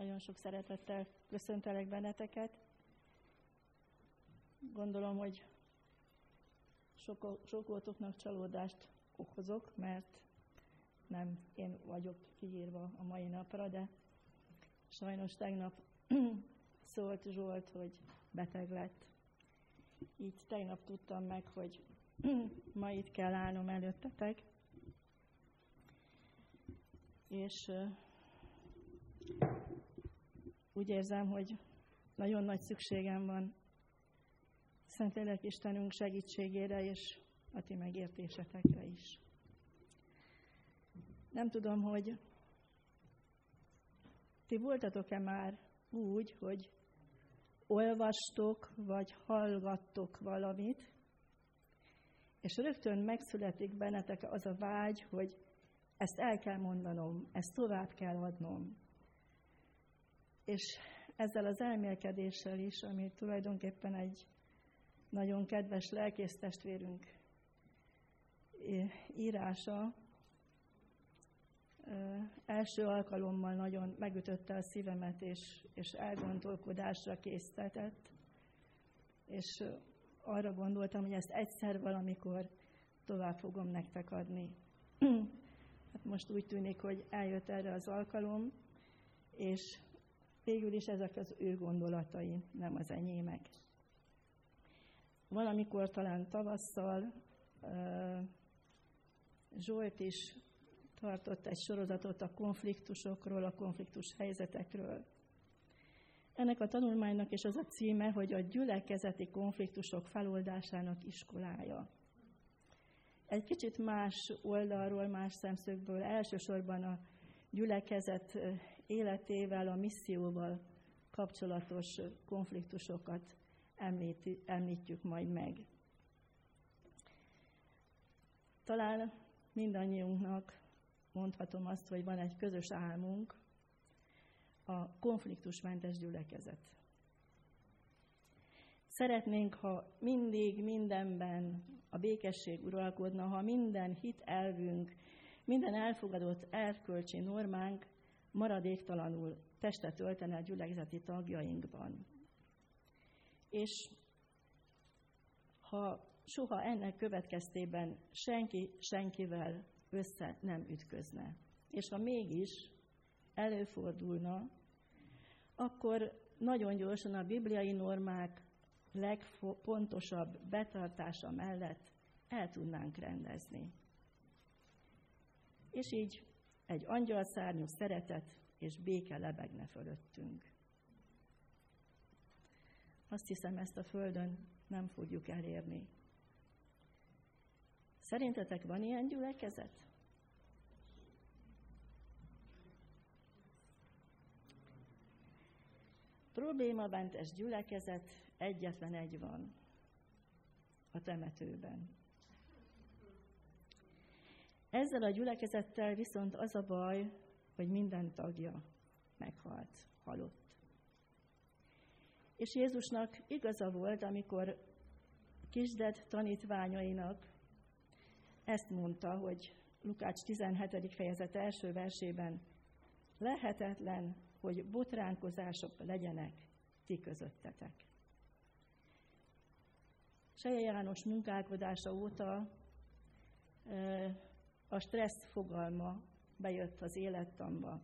Nagyon sok szeretettel köszöntelek benneteket. Gondolom, hogy sokótoknak csalódást okozok, mert nem én vagyok kiírva a mai napra, de sajnos tegnap szólt Zsolt, hogy beteg lett. Így tegnap tudtam meg, hogy ma itt kell állnom előttetek. És úgy érzem, hogy nagyon nagy szükségem van Szentlélek Istenünk segítségére és a ti megértésetekre is. Nem tudom, hogy ti voltatok-e már úgy, hogy olvastok vagy hallgattok valamit, és rögtön megszületik bennetek az a vágy, hogy ezt el kell mondanom, ezt tovább kell adnom. És ezzel az elmélkedéssel is, ami tulajdonképpen egy nagyon kedves lelkésztestvérünk írása, első alkalommal nagyon megütötte a szívemet, és elgondolkodásra késztetett, és arra gondoltam, hogy ezt egyszer valamikor tovább fogom nektek adni. Hát most úgy tűnik, hogy eljött erre az alkalom, és végül is ezek az ő gondolatai, nem az enyémek. Valamikor talán tavasszal Zsolt is tartott egy sorozatot a konfliktusokról, a konfliktus helyzetekről. Ennek a tanulmánynak is az a címe, hogy a gyülekezeti konfliktusok feloldásának iskolája. Egy kicsit más oldalról, más szemszögből, elsősorban a gyülekezet életével, a misszióval kapcsolatos konfliktusokat említjük majd meg. Talán mindannyiunknak mondhatom azt, hogy van egy közös álmunk, a konfliktusmentes gyülekezet. Szeretnénk, ha mindig mindenben a békesség uralkodna, ha minden hitelvünk, minden elfogadott erkölcsi normánk maradéktalanul testet öltene a gyülekezeti tagjainkban. És ha soha ennek következtében senki senkivel össze nem ütközne, és ha mégis előfordulna, akkor nagyon gyorsan a bibliai normák legfontosabb betartása mellett el tudnánk rendezni. És így egy angyalszárnyú szeretet és béke lebegne fölöttünk. Azt hiszem, ezt a földön nem fogjuk elérni. Szerintetek van ilyen gyülekezet? Problémamentes gyülekezet egyetlen egy van, a temetőben. Ezzel a gyülekezettel viszont az a baj, hogy minden tagja meghalt, halott. És Jézusnak igaza volt, amikor kisded tanítványainak ezt mondta, hogy Lukács 17. fejezet első versében: lehetetlen, hogy botránkozások legyenek ti közöttetek. Seje János munkálkodása óta a stressz fogalma bejött az élettamba.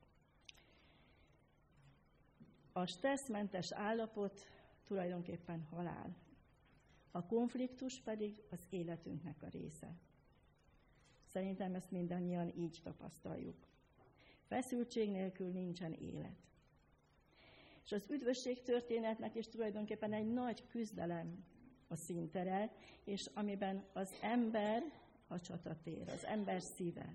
A stresszmentes állapot tulajdonképpen halál. A konfliktus pedig az életünknek a része. Szerintem ezt mindannyian így tapasztaljuk. Feszültség nélkül nincsen élet. És az üdvösség történetnek is tulajdonképpen egy nagy küzdelem a színtere, és amiben az ember a csatatér, az ember szíve.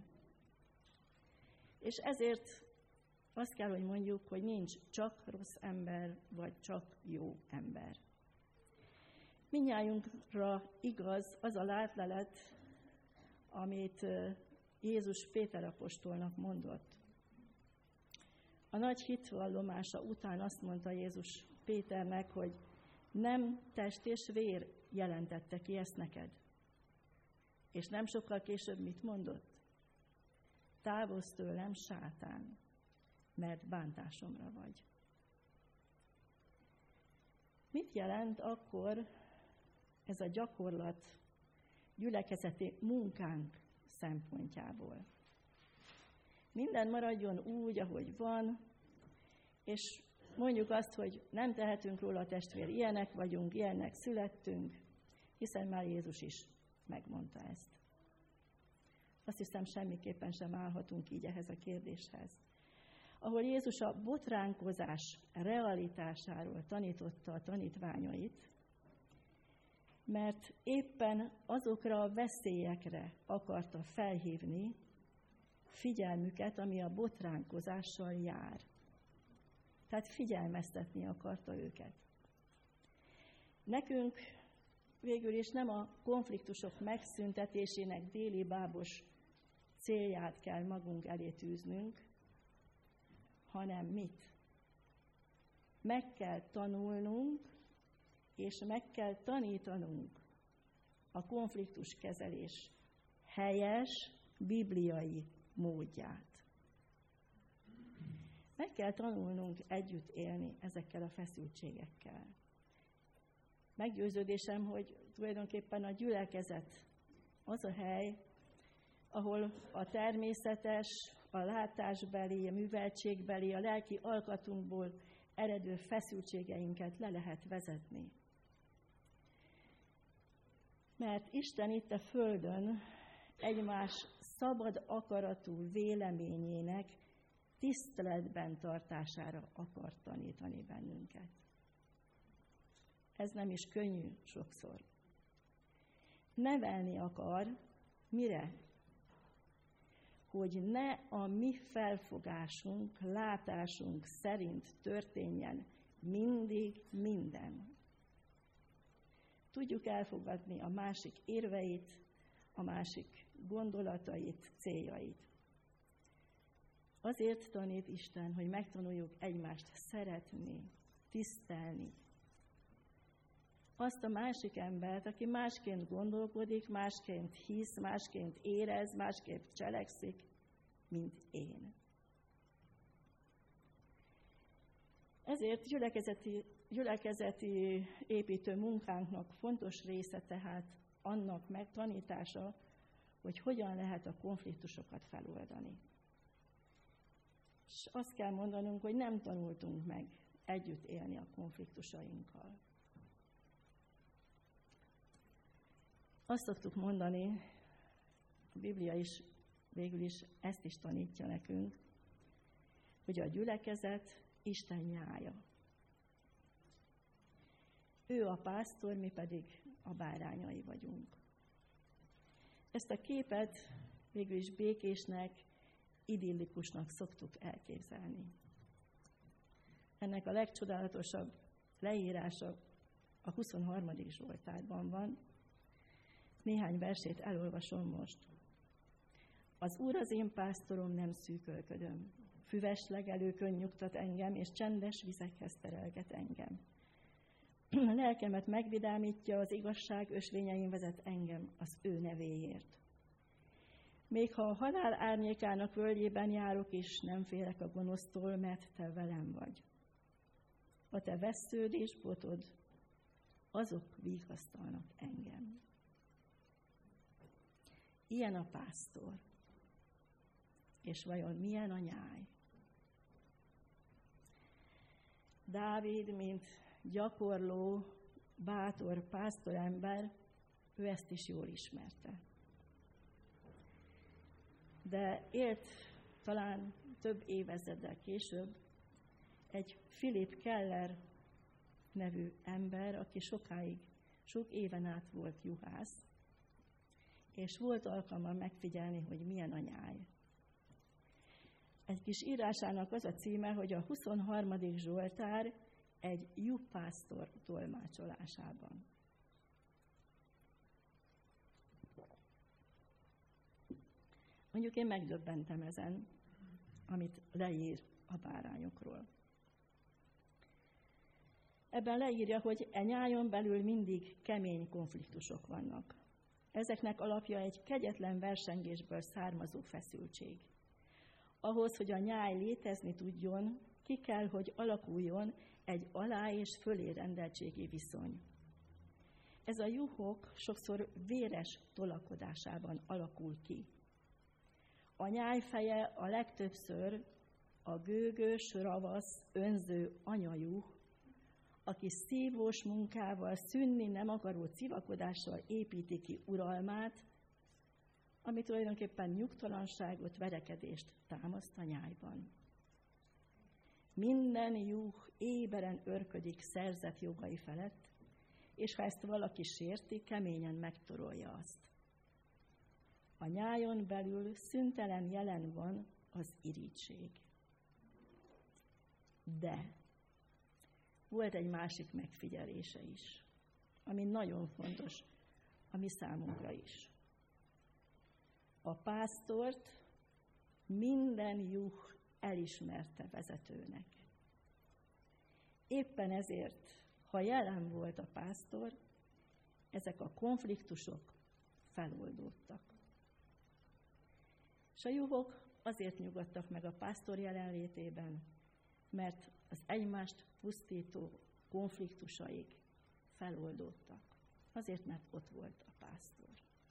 És ezért azt kell, hogy mondjuk, hogy nincs csak rossz ember, vagy csak jó ember. Mindnyájunkra igaz az a látlelet, amit Jézus Péter apostolnak mondott. A nagy hitvallomása után azt mondta Jézus Péternek, hogy nem test és vér jelentette ki ezt neked. És nem sokkal később mit mondott? Távozz tőlem, sátán, mert bántásomra vagy. Mit jelent akkor ez a gyakorlat gyülekezeti munkánk szempontjából? Minden maradjon úgy, ahogy van, és mondjuk azt, hogy nem tehetünk róla, testvér, ilyenek vagyunk, ilyenek születtünk, hiszen már Jézus is megmondta ezt. Azt hiszem, semmiképpen sem állhatunk így ehhez a kérdéshez. Ahol Jézus a botránkozás realitásáról tanította a tanítványait, mert éppen azokra a veszélyekre akarta felhívni figyelmüket, ami a botránkozással jár. Tehát figyelmeztetni akarta őket. Nekünk végül is nem a konfliktusok megszüntetésének délibábos célját kell magunk elé tűznünk, hanem mit? Meg kell tanulnunk, és meg kell tanítanunk a konfliktuskezelés helyes, bibliai módját. Meg kell tanulnunk együtt élni ezekkel a feszültségekkel. Meggyőződésem, hogy tulajdonképpen a gyülekezet az a hely, ahol a természetes, a látásbeli, a műveltségbeli, a lelki alkatunkból eredő feszültségeinket le lehet vezetni. Mert Isten itt a földön egymás szabad akaratú véleményének tiszteletben tartására akar tanítani bennünket. Ez nem is könnyű sokszor. Nevelni akar, mire? Hogy ne a mi felfogásunk, látásunk szerint történjen mindig minden. Tudjuk elfogadni a másik érveit, a másik gondolatait, céljait. Azért tanít Isten, hogy megtanuljuk egymást szeretni, tisztelni. Azt a másik embert, aki másként gondolkodik, másként hisz, másként érez, másképp cselekszik, mint én. Ezért gyülekezeti építő munkánknak fontos része tehát annak megtanítása, hogy hogyan lehet a konfliktusokat feloldani. És azt kell mondanunk, hogy nem tanultunk meg együtt élni a konfliktusainkkal. Azt szoktuk mondani, a Biblia is végül is ezt is tanítja nekünk, hogy a gyülekezet Isten nyája. Ő a pásztor, mi pedig a bárányai vagyunk. Ezt a képet végül is békésnek, idillikusnak szoktuk elképzelni. Ennek a legcsodálatosabb leírása a 23. Zsoltárban van. Néhány versét elolvasom most. Az Úr az én pásztorom, nem szűkölködöm. Füves legelőkön nyugtat engem, és csendes vizekhez terelget engem. A lelkemet megvidámítja, az igazság ösvényein vezet engem az ő nevéért. Még ha a halál árnyékának völgyében járok is, nem félek a gonosztól, mert te velem vagy. A te vessződ és botod, azok vigasztalnak engem. Ilyen a pásztor. És vajon milyen a nyáj? Dávid, mint gyakorló, bátor pásztorember, ő ezt is jól ismerte. De élt talán több évezreddel később egy Philip Keller nevű ember, aki sok éven át volt juhász, és volt alkalma megfigyelni, hogy milyen a nyáj. Egy kis írásának az a címe, hogy a 23. Zsoltár egy juhászpásztor tolmácsolásában. Mondjuk én megdöbbentem ezen, amit leír a bárányokról. Ebben leírja, hogy e nyájon belül mindig kemény konfliktusok vannak. Ezeknek alapja egy kegyetlen versengésből származó feszültség. Ahhoz, hogy a nyáj létezni tudjon, ki kell, hogy alakuljon egy alá- és fölé rendeltségi viszony. Ez a juhok sokszor véres tolakodásában alakul ki. A nyájfeje a legtöbbször a gőgös, ravasz, önző anyajuh, aki szívós munkával, szűnni nem akaró civakodással építi ki uralmát, ami tulajdonképpen nyugtalanságot, verekedést támaszt a nyájban. Minden juh éberen örködik szerzett jogai felett, és ha ezt valaki sérti, keményen megtorolja azt. A nyájon belül szüntelen jelen van az irigység. De volt egy másik megfigyelése is, ami nagyon fontos a mi számunkra is. A pásztort minden juh elismerte vezetőnek. Éppen ezért, ha jelen volt a pásztor, ezek a konfliktusok feloldódtak. És a juhok azért nyugodtak meg a pásztor jelenlétében, mert az egymást pusztító konfliktusaik feloldódtak. Azért, mert ott volt a pásztor.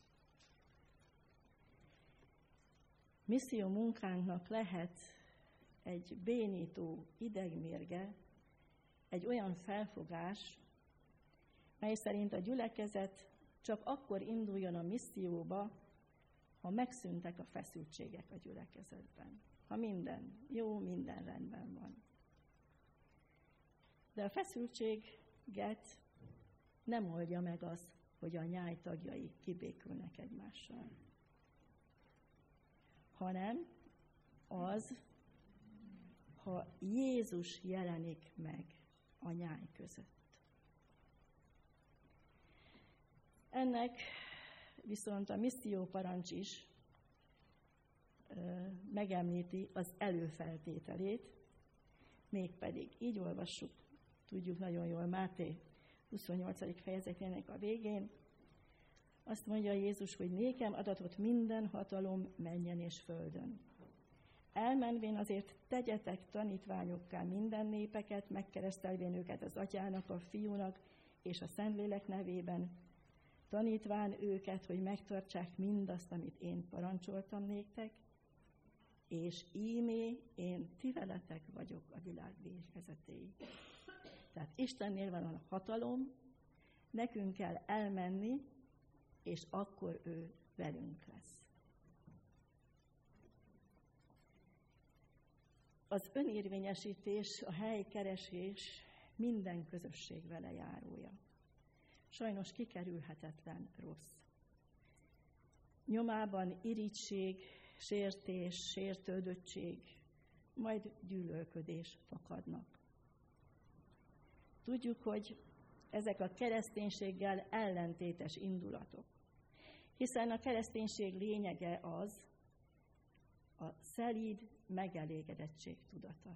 Misszió munkánknak lehet egy bénító idegmérge, egy olyan felfogás, mely szerint a gyülekezet csak akkor induljon a misszióba, ha megszűntek a feszültségek a gyülekezetben. Ha minden jó, minden rendben van. De a feszültséget nem oldja meg az, hogy a nyáj tagjai kibékülnek egymással. Hanem az, ha Jézus jelenik meg a nyáj között. Ennek viszont a misszióparancs is megemlíti az előfeltételét, mégpedig így olvassuk, tudjuk nagyon jól Máté 28. fejezetének a végén, azt mondja Jézus, hogy nékem adatott minden hatalom mennyen és földön. Elmenvén azért tegyetek tanítványokká minden népeket, megkeresztelvén őket az Atyának, a Fiúnak és a Szentlélek nevében, tanítván őket, hogy megtartsák mindazt, amit én parancsoltam néktek, és ímé én ti veletek vagyok a világ végezetéig. Tehát Istennél van a hatalom, nekünk kell elmenni, és akkor ő velünk lesz. Az önérvényesítés, a helykeresés minden közösség vele járója. Sajnos kikerülhetetlen rossz. Nyomában irigység, sértés, sértődöttség, majd gyűlölködés fakadnak. Tudjuk, hogy ezek a kereszténységgel ellentétes indulatok. Hiszen a kereszténység lényege az a szelíd megelégedettség tudata.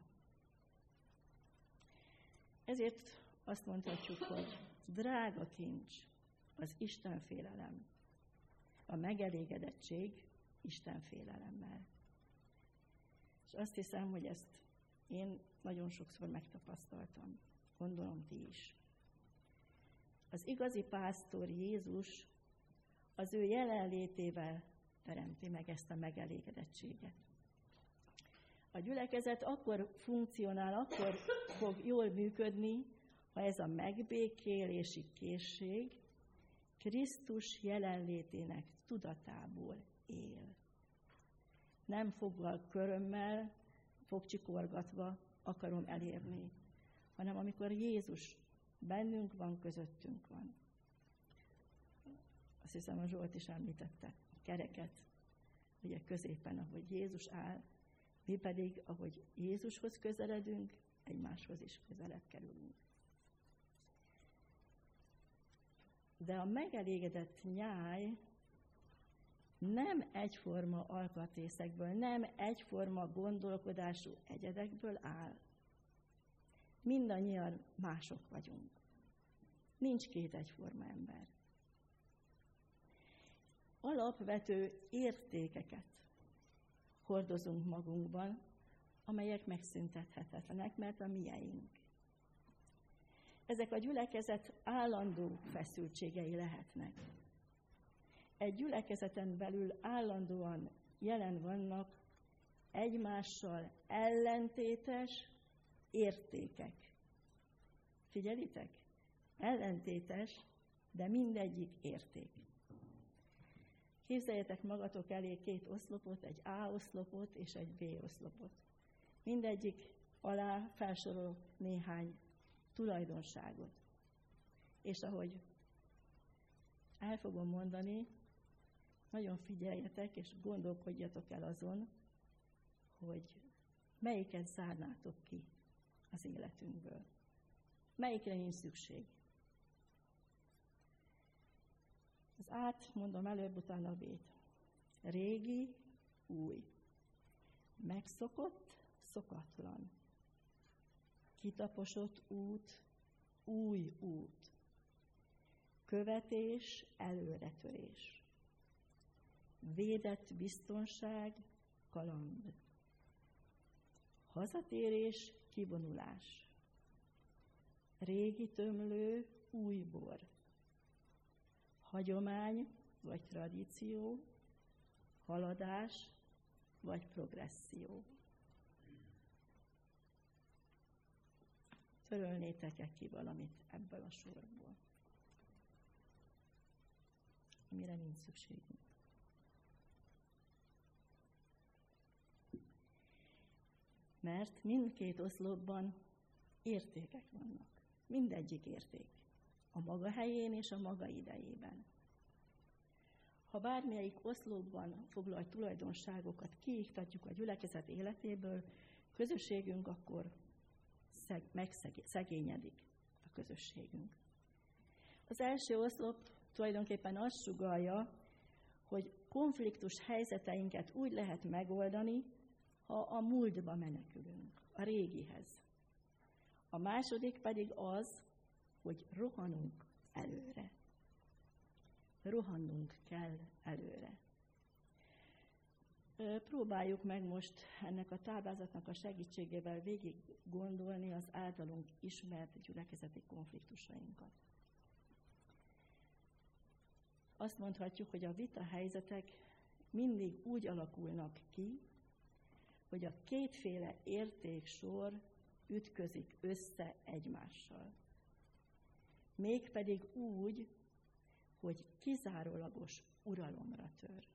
Ezért azt mondhatjuk, hogy drága kincs az Istenfélelem, a megelégedettség Istenfélelemmel. És azt hiszem, hogy ezt én nagyon sokszor megtapasztaltam. Gondolom ti is. Az igazi pásztor Jézus az ő jelenlétével teremti meg ezt a megelégedettséget. A gyülekezet akkor funkcionál, akkor fog jól működni, ha ez a megbékélési készség Krisztus jelenlétének tudatából él. Nem foggal körömmel, fogcsikorgatva akarom elérni, hanem amikor Jézus bennünk van, közöttünk van. Azt hiszem, a Zsolt is említette a kereket, ugye középen, ahogy Jézus áll, mi pedig, ahogy Jézushoz közeledünk, egymáshoz is közelebb kerülünk. De a megelégedett nyáj nem egyforma alkatrészekből, nem egyforma gondolkodású egyedekből áll. Mindannyian mások vagyunk. Nincs két egyforma ember. Alapvető értékeket, hordozunk magunkban, amelyek megszüntethetetlenek, mert a mieink. Ezek a gyülekezet állandó feszültségei lehetnek. Egy gyülekezeten belül állandóan jelen vannak egymással ellentétes értékek. Figyelitek? Ellentétes, de mindegyik érték. Képzeljetek magatok elé 2 oszlopot, egy A oszlopot és egy B oszlopot. Mindegyik alá felsorol néhány tulajdonságot. És ahogy el fogom mondani, nagyon figyeljetek és gondolkodjatok el azon, hogy melyiket zárnátok ki az életünkből. Melyikre nincs szükség. Az át mondom előbb, utána a B-t. Régi, új. Megszokott, szokatlan. Kitaposott út, új út. Követés, előretörés. Védett biztonság, kaland. Hazatérés, kivonulás. Régi tömlő, új bor. Hagyomány vagy tradíció, haladás vagy progresszió. Törölnétek-e ki valamit ebből a sorból, amire nincs szükségünk? Mert mindkét oszlopban értékek vannak. Mindegyik érték. A maga helyén és a maga idejében. Ha bármelyik oszlopban foglalt tulajdonságokat kiiktatjuk a gyülekezet életéből, közösségünk akkor megszegényedik a közösségünk. Az első oszlop tulajdonképpen azt sugallja, hogy konfliktus helyzeteinket úgy lehet megoldani, ha a múltba menekülünk, a régihez. A második pedig az, hogy rohanunk előre. Rohannunk kell előre. Próbáljuk meg most ennek a táblázatnak a segítségével végig gondolni az általunk ismert gyülekezeti konfliktusainkat. Azt mondhatjuk, hogy a vita helyzetek mindig úgy alakulnak ki, hogy a kétféle értéksor ütközik össze egymással. Mégpedig úgy, hogy kizárólagos uralomra tör.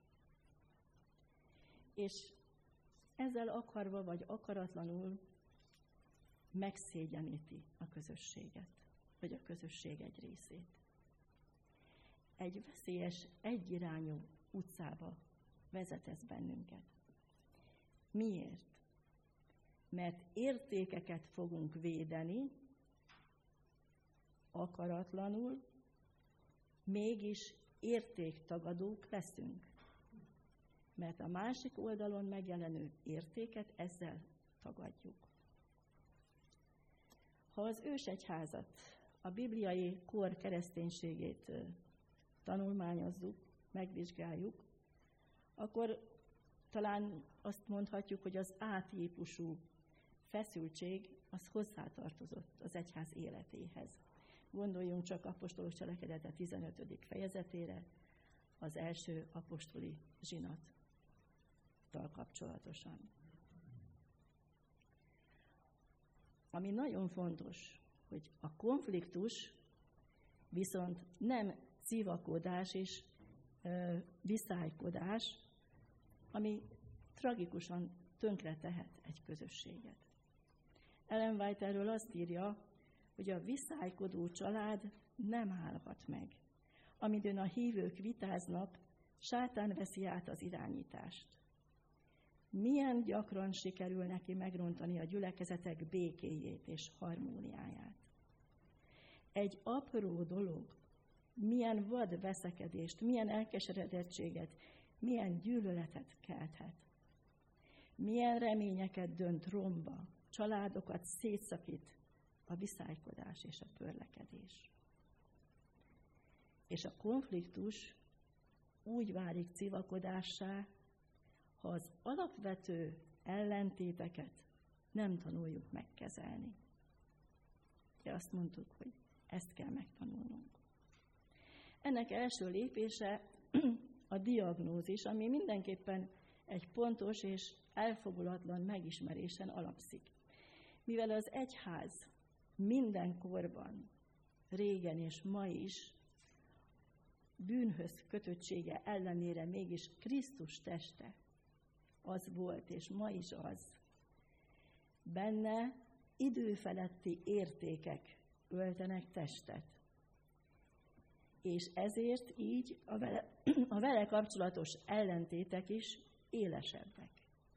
És ezzel akarva vagy akaratlanul megszégyeníti a közösséget, vagy a közösség egy részét. Egy veszélyes, egyirányú utcába vezet ez bennünket. Miért? Mert értékeket fogunk védeni, akaratlanul, mégis értéktagadók leszünk. Mert a másik oldalon megjelenő értéket ezzel tagadjuk. Ha az ősegyházat, a bibliai kor kereszténységét tanulmányozzuk, megvizsgáljuk, akkor talán azt mondhatjuk, hogy az A-típusú feszültség az hozzátartozott az egyház életéhez. Gondoljunk csak apostolok cselekedete 15. fejezetére, az első apostoli zsinattal kapcsolatosan. Ami nagyon fontos, hogy a konfliktus viszont nem civakodás és viszálykodás, ami tragikusan tönkre tehet egy közösséget. Ellen White erről azt írja, hogy a viszálykodó család nem állhat meg. Amidőn a hívők vitáznak, sátán veszi át az irányítást. Milyen gyakran sikerül neki megrontani a gyülekezetek békéjét és harmóniáját. Egy apró dolog, milyen vad veszekedést, milyen elkeseredettséget, milyen gyűlöletet kelthet. Milyen reményeket dönt romba, családokat szétszakít a viszálykodás és a törlekedés. És a konfliktus úgy válik civakodássá, ha az alapvető ellentéteket nem tanuljuk megkezelni. De azt mondtuk, hogy ezt kell megtanulnunk. Ennek első lépése a diagnózis, ami mindenképpen egy pontos és elfogulatlan megismerésen alapszik. Mivel az egyház minden korban, régen és ma is, bűnhöz kötöttsége ellenére mégis Krisztus teste az volt, és ma is az. Benne időfeletti értékek öltenek testet. És ezért így a vele kapcsolatos ellentétek is élesebbek.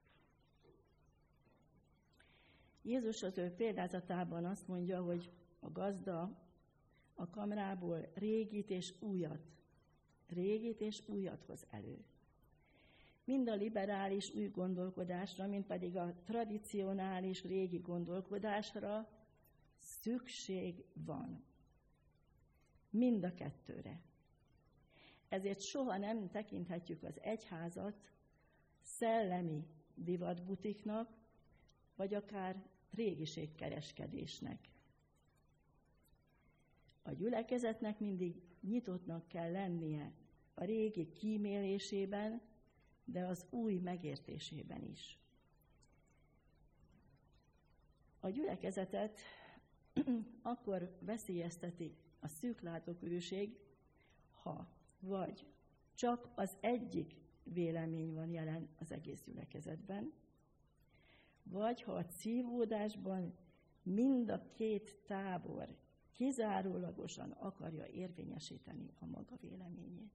Jézus az ő példázatában azt mondja, hogy a gazda a kamrából régit és újat hoz elő. Mind a liberális új gondolkodásra, mind pedig a tradicionális régi gondolkodásra szükség van. Mind a kettőre. Ezért soha nem tekinthetjük az egyházat szellemi divatbutiknak, vagy akár régiségkereskedésnek. A gyülekezetnek mindig nyitottnak kell lennie a régi kímélésében, de az új megértésében is. A gyülekezetet akkor veszélyezteti a szűklátókörűség, ha vagy csak az egyik vélemény van jelen az egész gyülekezetben, vagy ha a szívódásban mind a két tábor kizárólagosan akarja érvényesíteni a maga véleményét.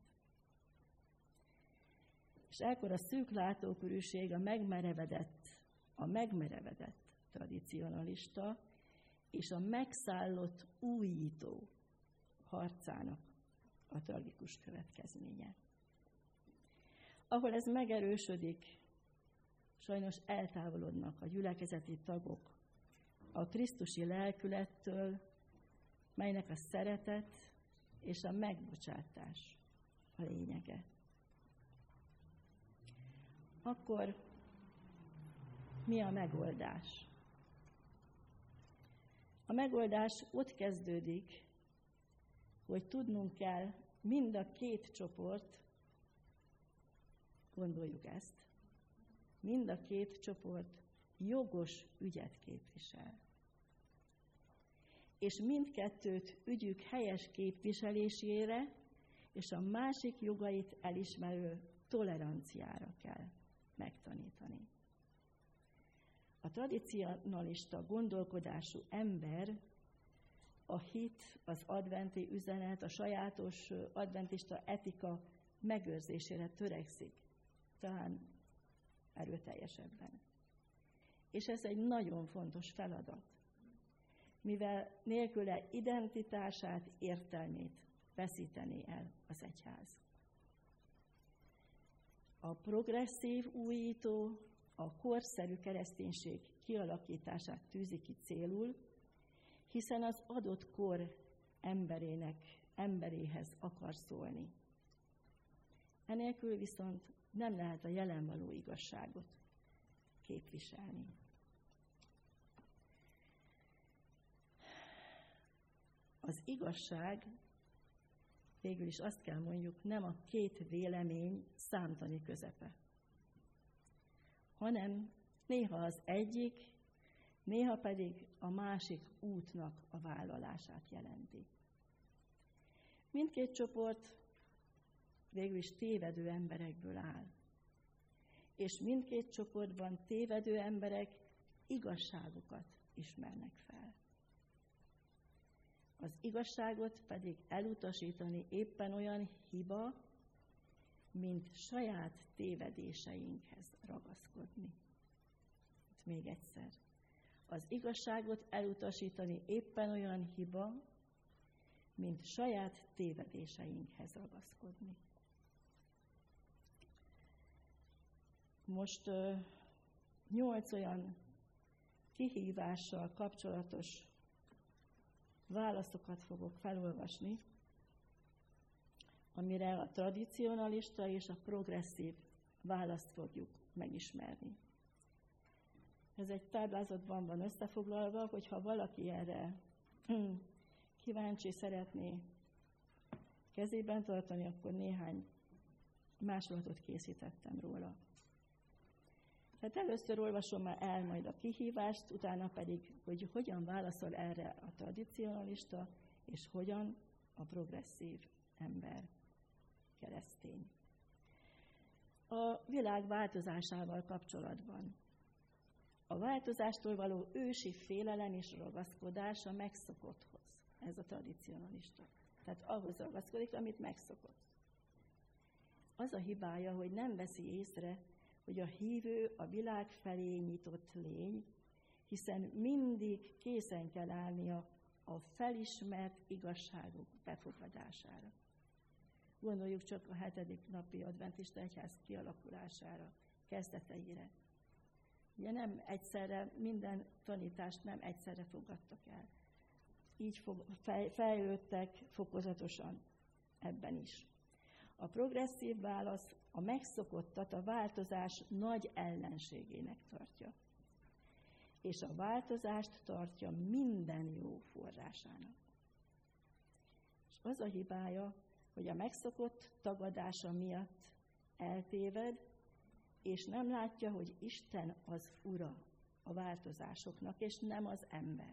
És ekkor a szűklátókörűség a megmerevedett tradicionalista és a megszállott újító harcának a tragikus következménye. Ahol ez megerősödik, sajnos eltávolodnak a gyülekezeti tagok a krisztusi lelkülettől, melynek a szeretet és a megbocsátás a lényege. Akkor mi a megoldás? A megoldás ott kezdődik, hogy tudnunk kell, mind a két csoport, gondoljuk ezt, mind a két csoport jogos ügyet képvisel. És mindkettőt ügyük helyes képviselésére és a másik jogait elismerő toleranciára kell megtanítani. A tradicionalista gondolkodású ember a hit, az adventi üzenet, a sajátos adventista etika megőrzésére törekszik, talán erőteljesebben. És ez egy nagyon fontos feladat, mivel nélküle identitását, értelmét veszítené el az egyház. A progresszív újító a korszerű kereszténység kialakítását tűzi ki célul, hiszen az adott kor emberéhez akar szólni. Enélkül viszont nem lehet a jelen való igazságot képviselni. Az igazság, végül is azt kell mondjuk, nem a két vélemény számtani közepe, hanem néha az egyik, néha pedig a másik útnak a vállalását jelenti. Mindkét csoport végül is tévedő emberekből áll, és mindkét csoportban tévedő emberek igazságokat ismernek fel. Az igazságot pedig elutasítani éppen olyan hiba, mint saját tévedéseinkhez ragaszkodni. Itt még egyszer. Az igazságot elutasítani éppen olyan hiba, mint saját tévedéseinkhez ragaszkodni. Most 8 olyan kihívással kapcsolatos válaszokat fogok felolvasni, amire a tradicionalista és a progresszív választ fogjuk megismerni. Ez egy táblázatban van összefoglalva, hogyha valaki erre kíváncsi, szeretné kezében tartani, akkor néhány másolatot készítettem róla. Tehát először olvasom el majd a kihívást, utána pedig, hogy hogyan válaszol erre a tradicionalista, és hogyan a progresszív ember, keresztény. A világ változásával kapcsolatban. A változástól való ősi félelem és ragaszkodás a megszokotthoz. Ez a tradicionalista. Tehát ahhoz ragaszkodik, amit megszokott. Az a hibája, hogy nem veszi észre, hogy a hívő a világ felé nyitott lény, hiszen mindig készen kell állnia a felismert igazságok befogadására. Gondoljuk csak a 7. napi adventista egyház kialakulására, kezdeteire. Ugye nem egyszerre, minden tanítást nem egyszerre fogadtak el. Így fejlődtek fokozatosan ebben is. A progresszív válasz a megszokottat a változás nagy ellenségének tartja. És a változást tartja minden jó forrásának. És az a hibája, hogy a megszokott tagadása miatt eltéved, és nem látja, hogy Isten az ura a változásoknak, és nem az ember.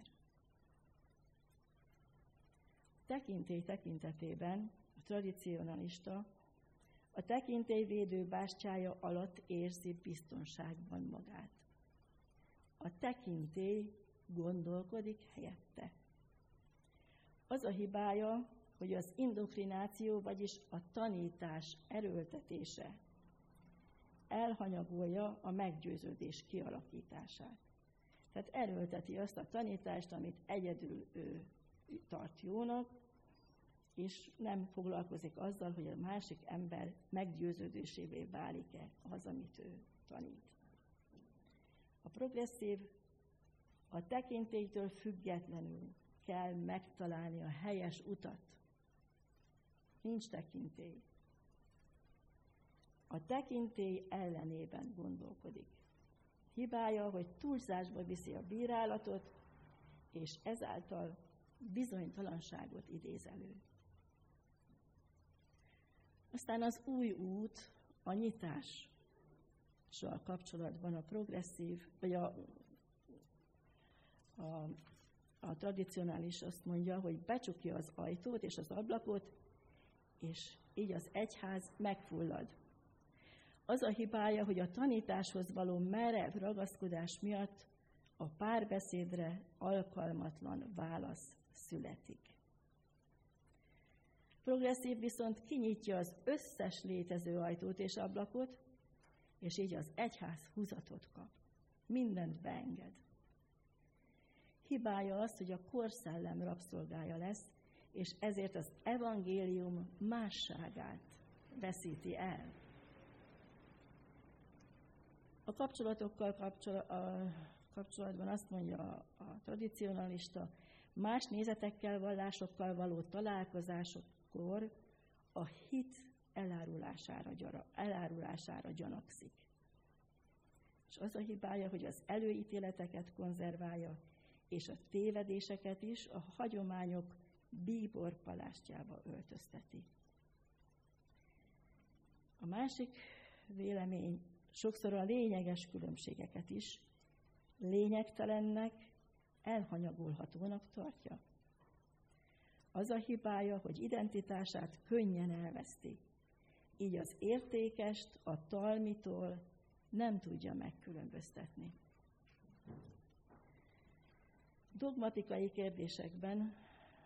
Tekintély tekintetében a tradicionalista a tekintélyvédő bástyája alatt érzi biztonságban magát. A tekintély gondolkodik helyette. Az a hibája, hogy az indoktrináció, vagyis a tanítás erőltetése elhanyagolja a meggyőződés kialakítását. Tehát erőlteti azt a tanítást, amit egyedül ő tart jónak, és nem foglalkozik azzal, hogy a másik ember meggyőződésévé válik-e az, amit ő tanít. A progresszív a tekintélytől függetlenül kell megtalálni a helyes utat. Nincs tekintély. A tekintély ellenében gondolkodik. Hibája, hogy túlzásba viszi a bírálatot, és ezáltal bizonytalanságot idéz elő. Aztán az új út, a nyitással kapcsolatban a progresszív, vagy a tradicionális azt mondja, hogy becsukja az ajtót és az ablakot, és így az egyház megfullad. Az a hibája, hogy a tanításhoz való merev ragaszkodás miatt a párbeszédre alkalmatlan válasz születik. Progresszív viszont kinyitja az összes létező ajtót és ablakot, és így az egyház húzatot kap. Mindent beenged. Hibája az, hogy a korszellem rabszolgája lesz, és ezért az evangélium másságát veszíti el. A kapcsolatokkal kapcsolatban azt mondja a tradicionalista, más nézetekkel, vallásokkal való találkozásokkor a hit elárulására gyanakszik. És az a hibája, hogy az előítéleteket konzerválja, és a tévedéseket is a hagyományok bíborpalástjába öltözteti. A másik vélemény sokszor a lényeges különbségeket is lényegtelennek, elhanyagolhatónak tartja. Az a hibája, hogy identitását könnyen elveszti, így az értékest a talmitól nem tudja megkülönböztetni. Dogmatikai kérdésekben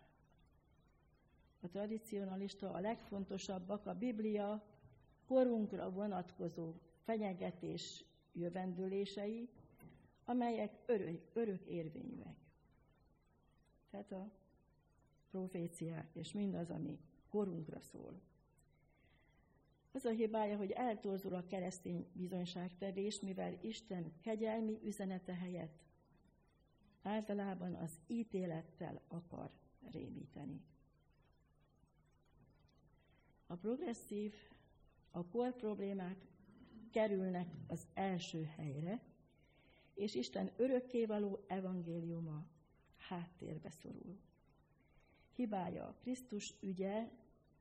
a tradicionalista a legfontosabbak a Biblia korunkra vonatkozó fenyegetés jövendőlései, amelyek örök érvényűek. Tehát a proféciák és mindaz, ami korunkra szól. Az a hibája, hogy eltorzul a keresztény bizonyságtevés, mivel Isten kegyelmi üzenete helyett általában az ítélettel akar rémíteni. A progresszív a kor problémák kerülnek az első helyre, és Isten örökkévaló evangéliuma háttérbe szorul. Hibája a Krisztus ügye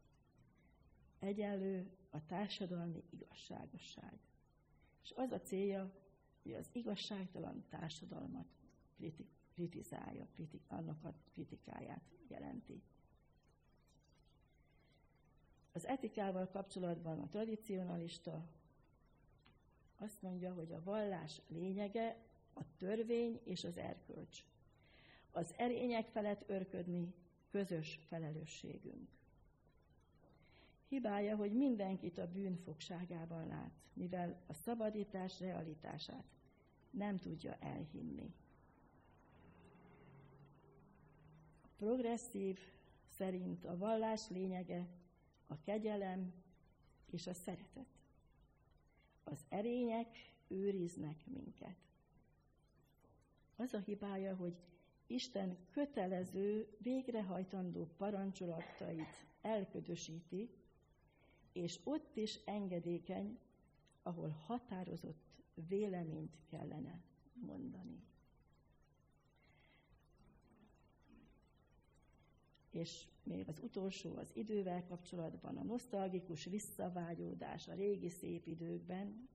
egyenlő a társadalmi igazságosság. És az a célja, hogy az igazságtalan társadalmat kritizálja, annak a kritikáját jelenti. Az etikával kapcsolatban a tradicionalista azt mondja, hogy a vallás lényege a törvény és az erkölcs. Az erények felett örködni közös felelősségünk. Hibája, hogy mindenkit a bűn fogságában lát, mivel a szabadítás realitását nem tudja elhinni. A progresszív szerint a vallás lényege a kegyelem és a szeretet. Az erények őriznek minket. Az a hibája, hogy Isten kötelező, végrehajtandó parancsolatait elködösíti, és ott is engedékeny, ahol határozott véleményt kellene mondani. És még az utolsó az idővel kapcsolatban, a nosztalgikus visszavágyódás a régi szép időkben,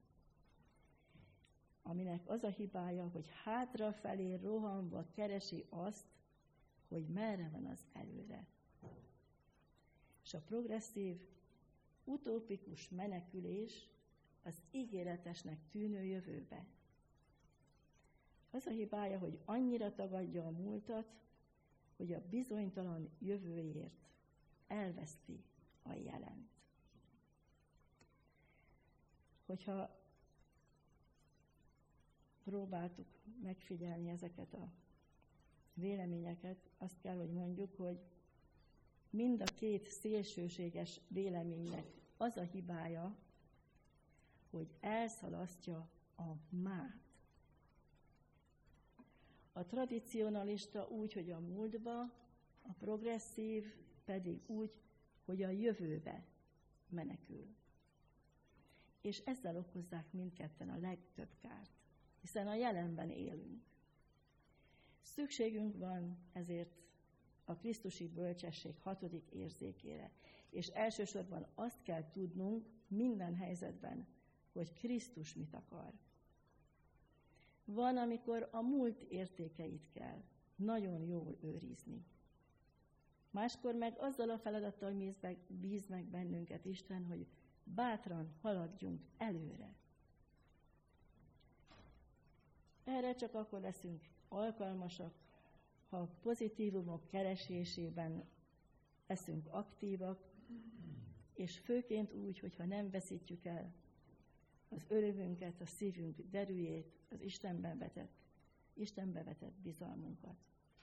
aminek az a hibája, hogy hátrafelé rohanva keresi azt, hogy merre van az előre. És a progresszív, utópikus menekülés az ígéretesnek tűnő jövőbe. Az a hibája, hogy annyira tagadja a múltat, hogy a bizonytalan jövőért elveszti a jelent. Hogyha próbáltuk megfigyelni ezeket a véleményeket, azt kell, hogy mondjuk, hogy mind a két szélsőséges véleménynek az a hibája, hogy elszalasztja a mát. A tradicionalista úgy, hogy a múltba, a progresszív pedig úgy, hogy a jövőbe menekül. És ezzel okozzák mindketten a legtöbb kárt, hiszen a jelenben élünk. Szükségünk van ezért a krisztusi bölcsesség 6. érzékére, és elsősorban azt kell tudnunk minden helyzetben, hogy Krisztus mit akar. Van, amikor a múlt értékeit kell nagyon jól őrizni. Máskor meg azzal a feladattal bíz meg bennünket Isten, hogy bátran haladjunk előre. Erre csak akkor leszünk alkalmasak, ha a pozitívumok keresésében leszünk aktívak, és főként úgy, hogyha nem veszítjük el az örömünket, a szívünk derűjét, az Istenbe vetett bizalmunkat.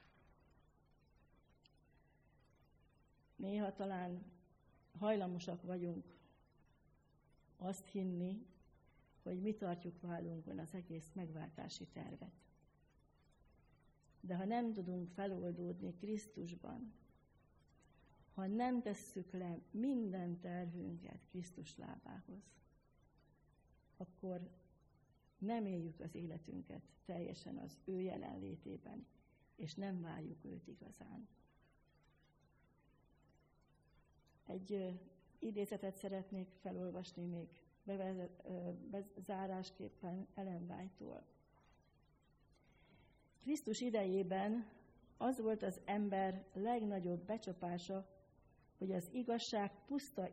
Néha talán hajlamosak vagyunk azt hinni, hogy mi tartjuk vállunkon az egész megváltási tervet. De ha nem tudunk feloldódni Krisztusban, ha nem tesszük le minden terhünket Krisztus lábához, akkor nem éljük az életünket teljesen az ő jelenlétében, és nem várjuk őt igazán. Egy idézetet szeretnék felolvasni még zárásképpen Ellen White-tól. Krisztus idejében az volt az ember legnagyobb becsapása, hogy az igazság puszta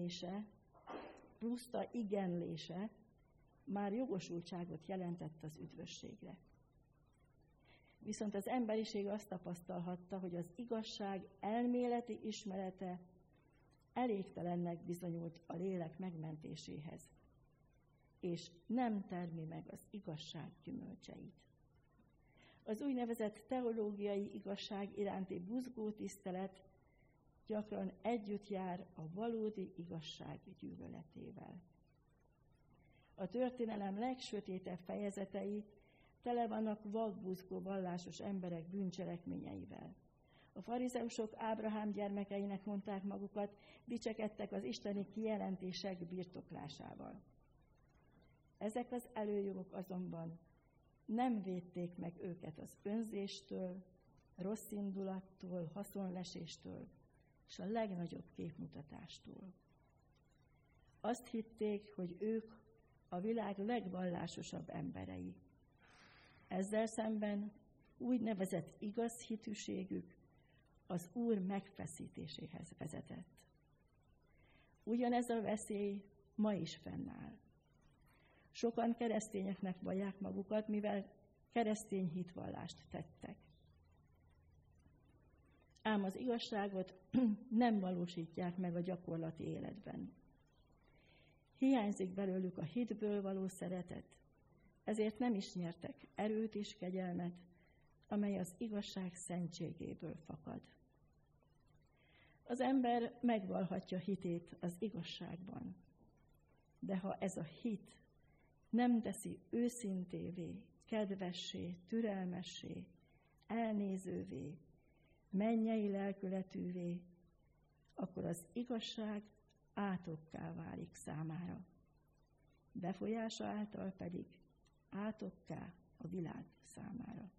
igenlése már jogosultságot jelentett az üdvösségre. Viszont az emberiség azt tapasztalhatta, hogy az igazság elméleti ismerete elégtelennek bizonyult a lélek megmentéséhez, és nem termi meg az igazság gyümölcseit. Az úgynevezett teológiai igazság iránti buzgó tisztelet gyakran együtt jár a valódi igazság gyűlöletével. A történelem legsötétebb fejezetei tele vannak vakbuzgó vallásos emberek bűncselekményeivel. A farizeusok Ábrahám gyermekeinek mondták magukat, dicsekedtek az isteni kijelentések birtoklásával. Ezek az előjogok azonban nem védték meg őket az önzéstől, rossz indulattól, haszonleséstől és a legnagyobb képmutatástól. Azt hitték, hogy ők a világ legvallásosabb emberei. Ezzel szemben úgynevezett igaz hitűségük az Úr megfeszítéséhez vezetett. Ugyanez a veszély ma is fennáll. Sokan keresztényeknek vallják magukat, mivel keresztény hitvallást tettek. Ám az igazságot nem valósítják meg a gyakorlati életben. Hiányzik belőlük a hitből való szeretet, ezért nem is nyertek erőt és kegyelmet, amely az igazság szentségéből fakad. Az ember megvallhatja hitét az igazságban, de ha ez a hit nem teszi őszintévé, kedvessé, türelmessé, elnézővé, mennyei lelkületűvé, akkor az igazság átokká válik számára. Befolyása által pedig átokká a világ számára.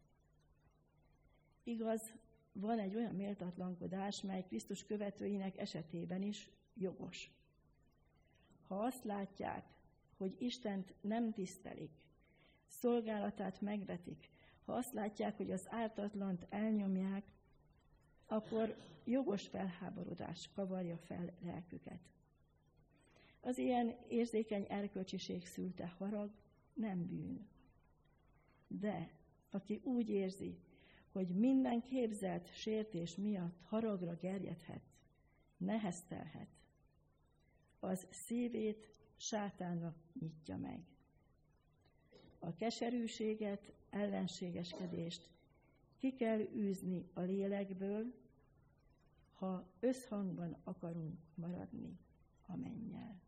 Igaz, van egy olyan méltatlankodás, mely Krisztus követőinek esetében is jogos. Ha azt látják, hogy Istent nem tisztelik, szolgálatát megvetik, ha azt látják, hogy az ártatlant elnyomják, akkor jogos felháborodás kavarja fel lelküket. Az ilyen érzékeny erkölcsiség szülte harag nem bűn. De aki úgy érzi, hogy minden képzelt sértés miatt haragra gerjedhet, neheztelhet, az szívét sátánnak nyitja meg. A keserűséget, ellenségeskedést ki kell űzni a lélekből, ha összhangban akarunk maradni a mennyel.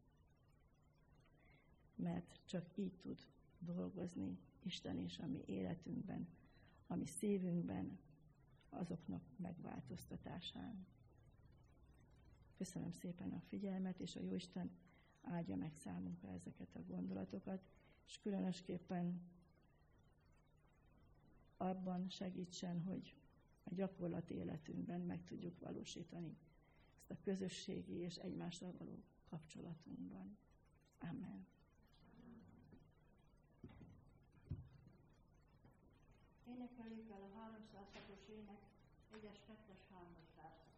Mert csak így tud dolgozni Isten és a mi életünkben, a mi szívünkben, azoknak megváltoztatásán. Köszönöm szépen a figyelmet, és a Jóisten áldja meg számunkra ezeket a gondolatokat, és különösképpen abban segítsen, hogy a gyakorlati életünkben meg tudjuk valósítani ezt a közösségi és egymással való kapcsolatunkban. Amen. Énekeljük el a 306-os ének 1-es, 2-es, 3-as verset.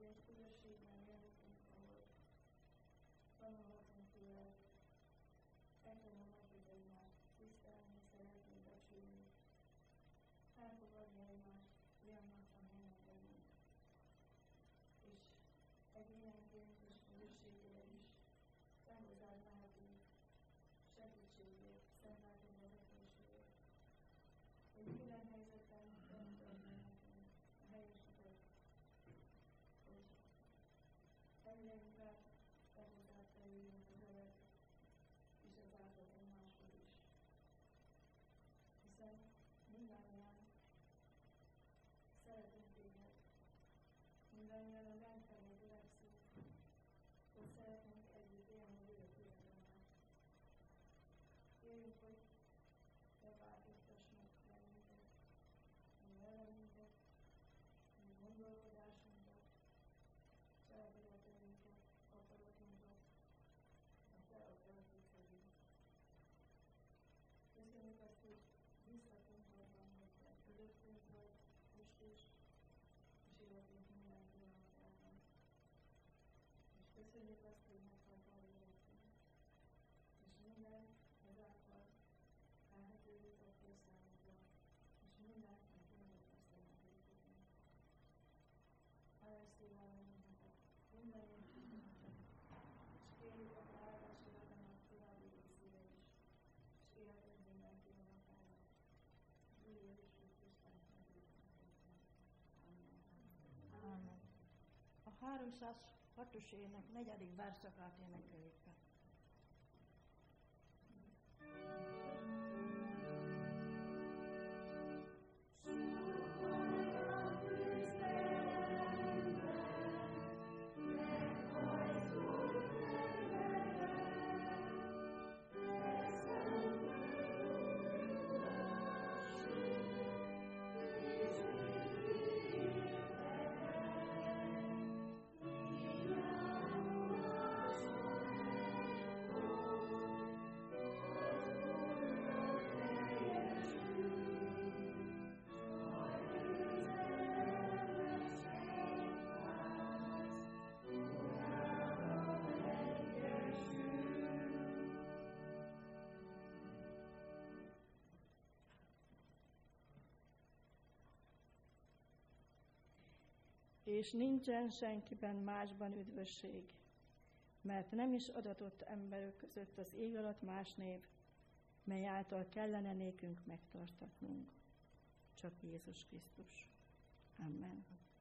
egy közösségben élhetünk, ahol tanulhatunk tőle, megtanulhatjuk egymást tisztelni, szeretni, becsülni, elfogadni egymást olyannak, amilyenek vagyunk. És egyénenként és közösségében is te hozzád mehetünk segítségért, szent látogatásért. Hogy minden helyzetben megmutatni nekünk a helyes utat, hogy egyre inkább te hozzád kerüljünk közelebb, és ezáltal egymáshoz is. Hiszen mindannyian szeretünk téged, mindannyian a bent felé törekszünk, hogy szeretnénk együtt élni az örök életemet. Kérjük, hogy te változtass meg bennünket, a velünket, a gondolkodásunkat, cselekedeteinket, akaratunkat, a te akaratot szerint. Köszönjük azt, hogy biztatunk abban, hogy te közöttünk vagy most is, és életünk minden pillanatában. És köszönjük azt, hogy meghaltál életünk. És minden ezáltal elhetővé tettél számunkra, és mindent megmondott ezt a megértőként. Hálász kívánunk minden értőknek, és kérjük a te áldás életenek további részére is, és életed minden pillanatában. Úr Jézus Krisztus megértőként. Amen. A 306-os ének 4. verszakát énekeljük be. És nincsen senkiben másban üdvösség, mert nem is adatott emberök között az ég alatt más név, mely által kellene nékünk megtartatnunk, csak Jézus Krisztus. Amen.